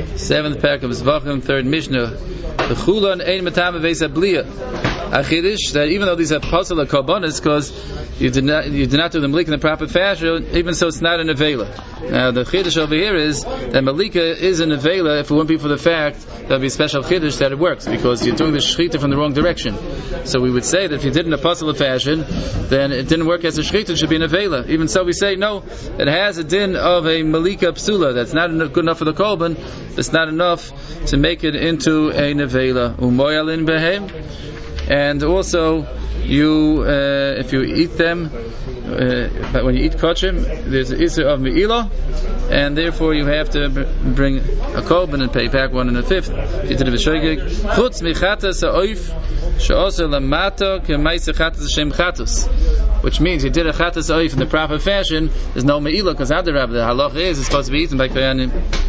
Seventh parak of Zvachim, third Mishnah. The Chulon ein matame veisa bliya. A chiddush that even though these are pasal korbanos, because you did not do the malika in the proper fashion, even so it's not an avela. Now the chiddush over here is that malika is an avela if it wouldn't be for the fact that would be a special chiddush that it works, because you're doing the shechita from the wrong direction. So we would say that if you did it in a pasal fashion, then it didn't work as a shechita, it should be an avela. Even so we say no, it has a din of a malika psula, that's not good enough for the korban, it's not enough to make it into a nevela. Umoyalin behem. And also, if you eat them, but when you eat kochim, there's an issue of me'ilah, and therefore you have to bring a korban and pay back 1 1/5. You did a v'shoigig. Chutz michatas ha'oif she'oser lamato k'maisa chatas Hashem chatus, which means you did a chatas ha'oif in the proper fashion. There's no me'ilah because the halach is it's supposed to be eaten by koyanim.